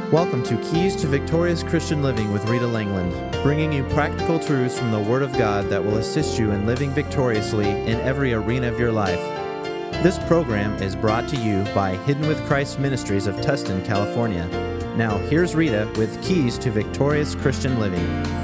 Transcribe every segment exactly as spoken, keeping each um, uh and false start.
Welcome to Keys to Victorious Christian Living with Rita Langland, bringing you practical truths from the Word of God that will assist you in living victoriously in every arena of your life. This program is brought to you by Hidden with Christ Ministries of Tustin, California. Now, here's Rita with Keys to Victorious Christian Living.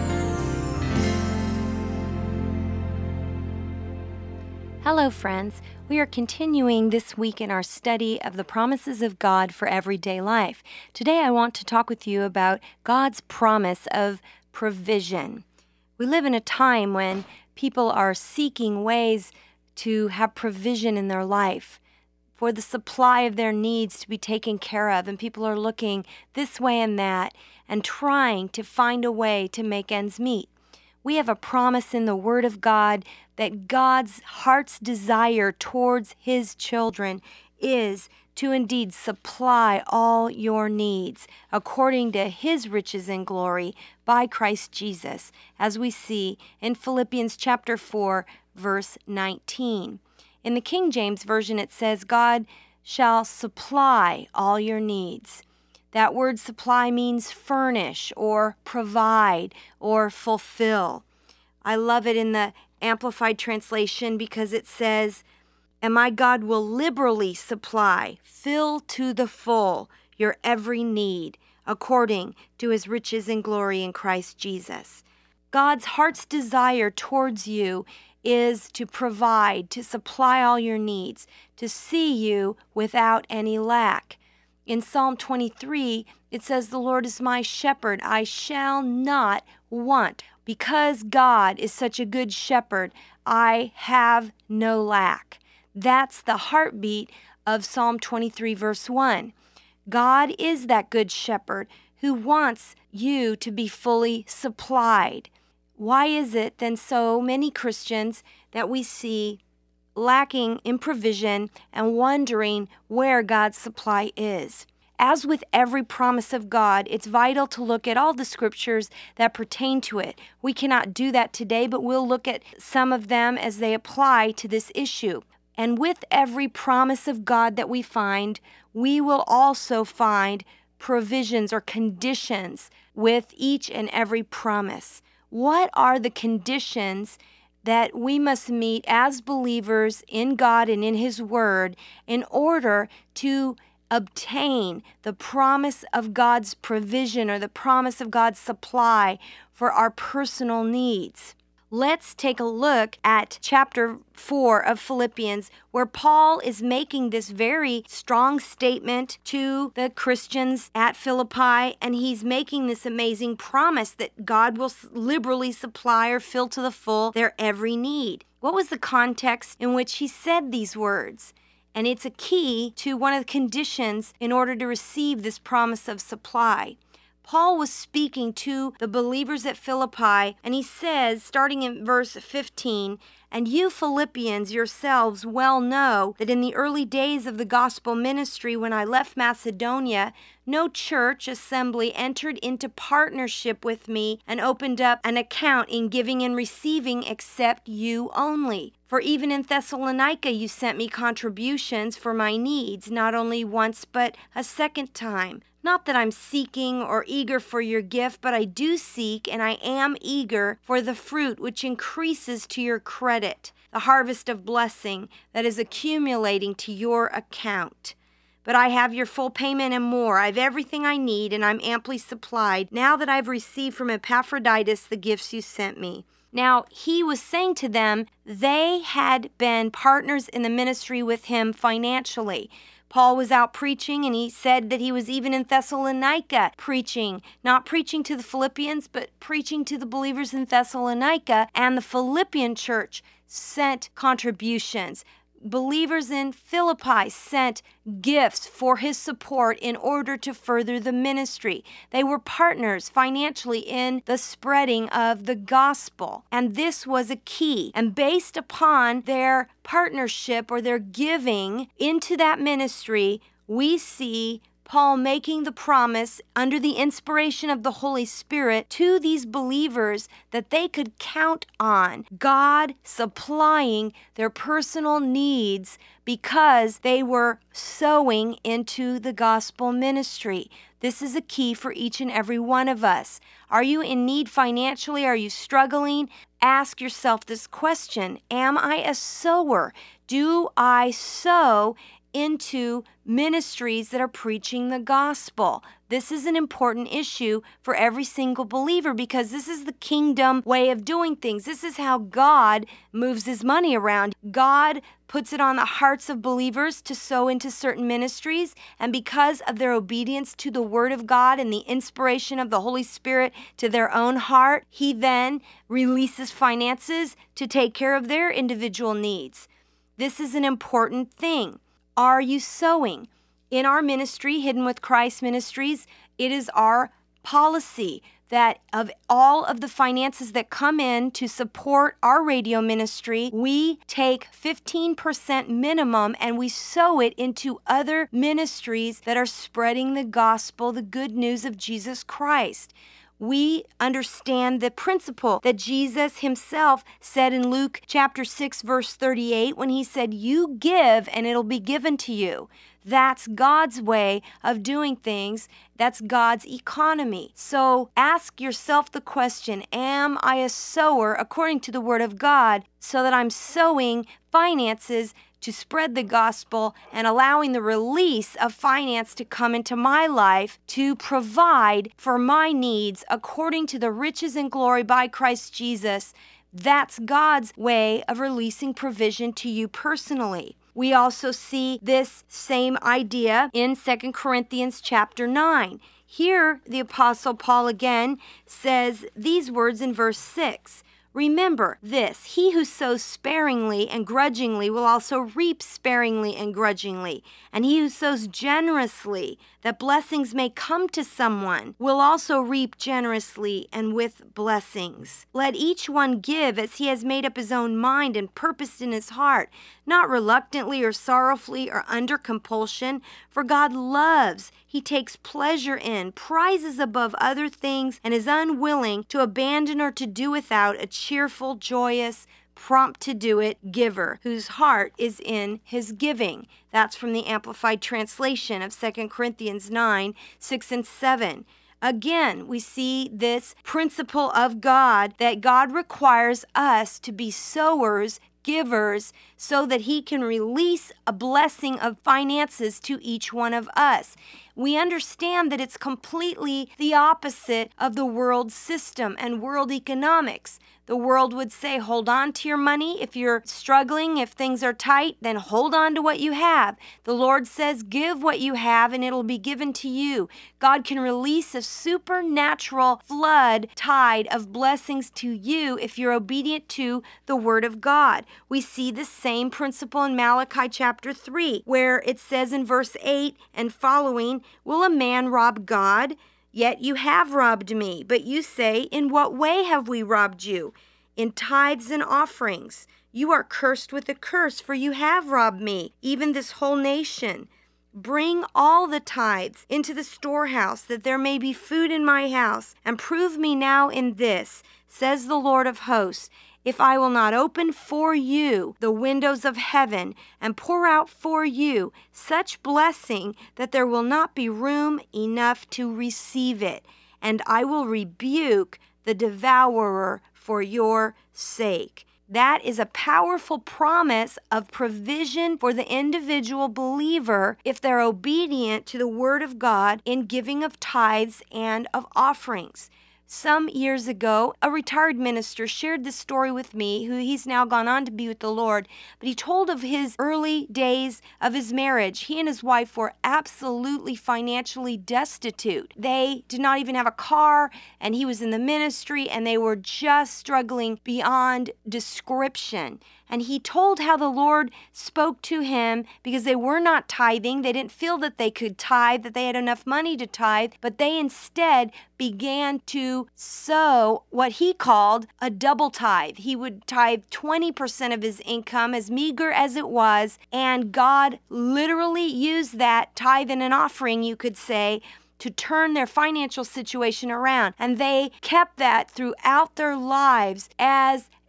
Hello, friends. We are continuing this week in our study of the promises of God for everyday life. Today, I want to talk with you about God's promise of provision. We live in a time when people are seeking ways to have provision in their life, for the supply of their needs to be taken care of, and people are looking this way and that and trying to find a way to make ends meet. We have a promise in the Word of God that God's heart's desire towards His children is to indeed supply all your needs according to His riches and glory by Christ Jesus, as we see in Philippians chapter four, verse nineteen. In the King James Version, it says, God shall supply all your needs. That word supply means furnish or provide or fulfill. I love it in the Amplified Translation because it says, and my God will liberally supply, fill to the full your every need according to His riches and glory in Christ Jesus. God's heart's desire towards you is to provide, to supply all your needs, to see you without any lack. In Psalm twenty-three, it says, the Lord is my shepherd, I shall not want. Because God is such a good shepherd, I have no lack. That's the heartbeat of Psalm twenty-three, verse one. God is that good shepherd who wants you to be fully supplied. Why is it then so many Christians that we see lacking in provision and wondering where God's supply is? As with every promise of God, it's vital to look at all the scriptures that pertain to it. We cannot do that today, but we'll look at some of them as they apply to this issue. And with every promise of God that we find, we will also find provisions or conditions with each and every promise. What are the conditions that we must meet as believers in God and in His Word in order to obtain the promise of God's provision or the promise of God's supply for our personal needs? Let's take a look at chapter four of Philippians, where Paul is making this very strong statement to the Christians at Philippi, and he's making this amazing promise that God will liberally supply or fill to the full their every need. What was the context in which he said these words? And it's a key to one of the conditions in order to receive this promise of supply. Paul was speaking to the believers at Philippi, and he says, starting in verse fifteen, and you Philippians yourselves well know that in the early days of the gospel ministry, when I left Macedonia, no church assembly entered into partnership with me and opened up an account in giving and receiving except you only. For even in Thessalonica you sent me contributions for my needs, not only once but a second time. Not that I'm seeking or eager for your gift, but I do seek and I am eager for the fruit which increases to your credit, the harvest of blessing that is accumulating to your account. But I have your full payment and more. I have everything I need and I'm amply supplied now that I've received from Epaphroditus the gifts you sent me. Now, he was saying to them, they had been partners in the ministry with him financially. Paul was out preaching, and he said that he was even in Thessalonica preaching, not preaching to the Philippians, but preaching to the believers in Thessalonica, and the Philippian church sent contributions. Believers in Philippi sent gifts for his support in order to further the ministry. They were partners financially in the spreading of the gospel. And this was a key. And based upon their partnership or their giving into that ministry, we see Paul making the promise under the inspiration of the Holy Spirit to these believers that they could count on God supplying their personal needs because they were sowing into the gospel ministry. This is a key for each and every one of us. Are you in need financially? Are you struggling? Ask yourself this question. Am I a sower? Do I sow into ministries that are preaching the gospel? This is an important issue for every single believer because this is the kingdom way of doing things. This is how God moves his money around. God puts it on the hearts of believers to sow into certain ministries, and because of their obedience to the word of God and the inspiration of the Holy Spirit to their own heart, he then releases finances to take care of their individual needs. This is an important thing. Are you sowing? In our ministry, Hidden with Christ Ministries, it is our policy that of all of the finances that come in to support our radio ministry, we take fifteen percent minimum and we sow it into other ministries that are spreading the gospel, the good news of Jesus Christ. We understand the principle that Jesus himself said in Luke chapter six, verse thirty-eight, when he said, "You give and it'll be given to you." That's God's way of doing things. That's God's economy. So ask yourself the question, am I a sower according to the word of God, so that I'm sowing finances to spread the gospel and allowing the release of finance to come into my life to provide for my needs according to the riches and glory by Christ Jesus. That's God's way of releasing provision to you personally. We also see this same idea in Second Corinthians chapter nine. Here, the Apostle Paul again says these words in verse six. Remember this, he who sows sparingly and grudgingly will also reap sparingly and grudgingly. And he who sows generously, that blessings may come to someone, will also reap generously and with blessings. Let each one give as he has made up his own mind and purposed in his heart, not reluctantly or sorrowfully or under compulsion, for God loves, he takes pleasure in, prizes above other things, and is unwilling to abandon or to do without a cheerful, joyous, prompt to do it giver, whose heart is in his giving. That's from the Amplified Translation of Second Corinthians nine, six and seven. Again, we see this principle of God, that God requires us to be sowers, givers, so that he can release a blessing of finances to each one of us. We understand that it's completely the opposite of the world system and world economics. The world would say, hold on to your money. If you're struggling, if things are tight, then hold on to what you have. The Lord says, give what you have and it'll be given to you. God can release a supernatural flood tide of blessings to you if you're obedient to the word of God. We see the same principle in Malachi chapter three, where it says in verse eight and following, will a man rob God? Yet you have robbed me. But you say, in what way have we robbed you? In tithes and offerings. You are cursed with a curse, for you have robbed me, even this whole nation. Bring all the tithes into the storehouse, that there may be food in my house, and prove me now in this, says the Lord of hosts, if I will not open for you the windows of heaven and pour out for you such blessing that there will not be room enough to receive it. And I will rebuke the devourer for your sake. That is a powerful promise of provision for the individual believer if they're obedient to the word of God in giving of tithes and of offerings. Some years ago, a retired minister shared this story with me, who he's now gone on to be with the Lord, but he told of his early days of his marriage. He and his wife were absolutely financially destitute. They did not even have a car, and he was in the ministry, and they were just struggling beyond description. And he told how the Lord spoke to him because they were not tithing. They didn't feel that they could tithe, that they had enough money to tithe, but they instead began to sow what he called a double tithe. He would tithe twenty percent of his income, as meager as it was, and God literally used that tithe and an offering, you could say, to turn their financial situation around. And they kept that throughout their lives as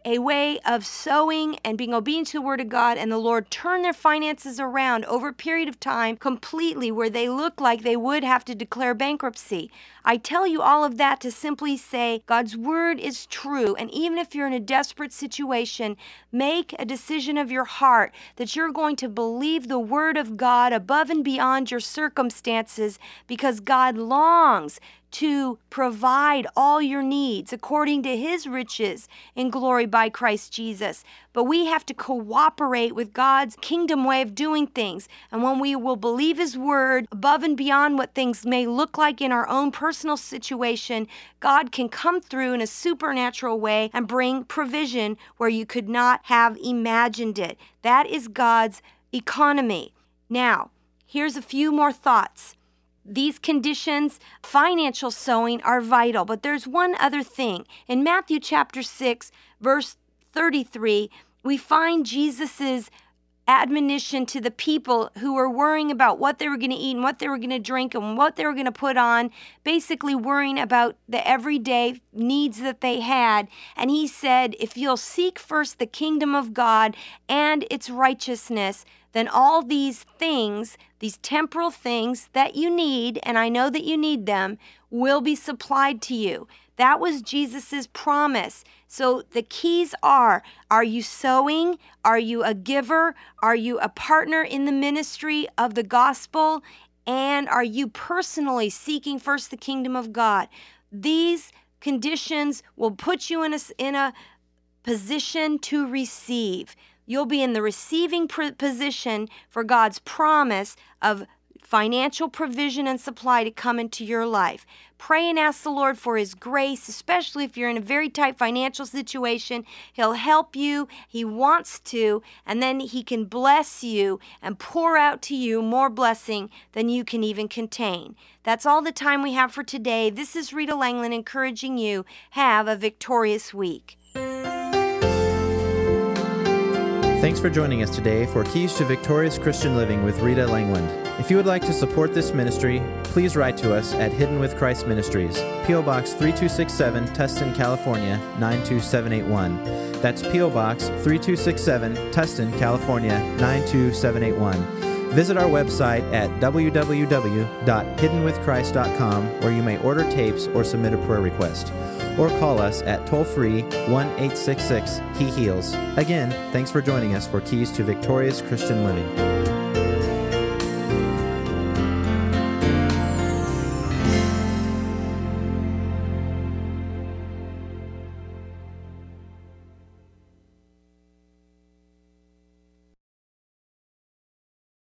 a way of sowing and being obedient to the Word of God, and the Lord turned their finances around over a period of time completely where they looked like they would have to declare bankruptcy. I tell you all of that to simply say God's Word is true, and even if you're in a desperate situation, make a decision of your heart that you're going to believe the Word of God above and beyond your circumstances, because God longs to provide all your needs according to His riches in glory by Christ Jesus. But we have to cooperate with God's kingdom way of doing things. And when we will believe His Word above and beyond what things may look like in our own personal situation, God can come through in a supernatural way and bring provision where you could not have imagined it. That is God's economy. Now, here's a few more thoughts. These conditions, financial sowing, are vital. But there's one other thing. In Matthew chapter six, verse thirty-three, we find Jesus's admonition to the people who were worrying about what they were going to eat and what they were going to drink and what they were going to put on, basically worrying about the everyday needs that they had. And He said, if you'll seek first the kingdom of God and its righteousness, then all these things, these temporal things that you need, and I know that you need them, will be supplied to you. That was Jesus's promise. So the keys are, are you sowing? Are you a giver? Are you a partner in the ministry of the gospel? And are you personally seeking first the kingdom of God? These conditions will put you in a, in a position to receive. You'll be in the receiving position for God's promise of financial provision and supply to come into your life. Pray and ask the Lord for His grace, especially if you're in a very tight financial situation. He'll help you. He wants to, and then He can bless you and pour out to you more blessing than you can even contain. That's all the time we have for today. This is Rita Langland encouraging you, have a victorious week. Thanks for joining us today for Keys to Victorious Christian Living with Rita Langland. If you would like to support this ministry, please write to us at Hidden with Christ Ministries, P O Box three two six seven, Tustin, California, nine two seven eight one. That's P O Box three two six seven, Tustin, California, nine two seven eight one. Visit our website at w w w dot hidden with christ dot com, where you may order tapes or submit a prayer request. Or call us at toll-free one eight six six, He Heals. Again, thanks for joining us for Keys to Victorious Christian Living.